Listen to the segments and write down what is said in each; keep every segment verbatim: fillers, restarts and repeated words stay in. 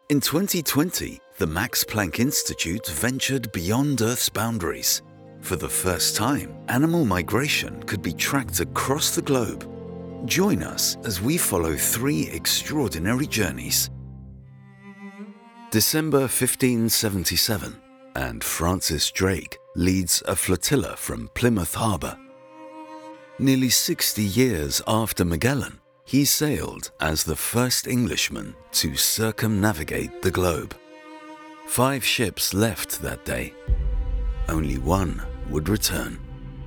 In twenty twenty, the Max Planck Institute ventured beyond Earth's boundaries. For the first time, animal migration could be tracked across the globe. Join us as we follow three extraordinary journeys. December fifteen seventy-seven, and Francis Drake leads a flotilla from Plymouth Harbor. Nearly sixty years after Magellan, he sailed as the first Englishman to circumnavigate the globe. Five ships left that day. Only one would return.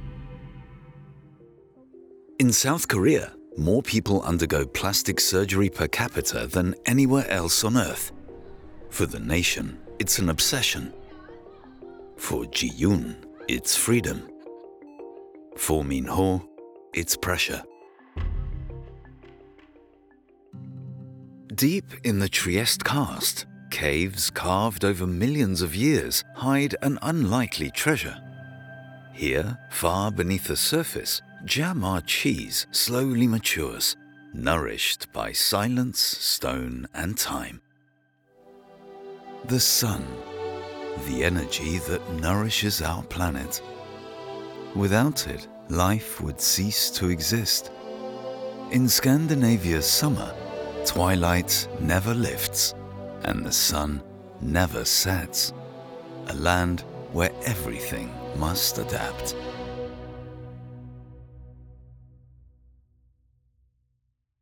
In South Korea, more people undergo plastic surgery per capita than anywhere else on Earth. For the nation, it's an obsession. For Ji-yoon, it's freedom. For Min-ho, it's pressure. Deep in the Trieste Karst, caves carved over millions of years hide an unlikely treasure. Here, far beneath the surface, Jia-ma cheese slowly matures, nourished by silence, stone, and time. The sun, the energy that nourishes our planet. Without it, life would cease to exist. In Scandinavia's summer, twilight never lifts, and the sun never sets. A land where everything must adapt.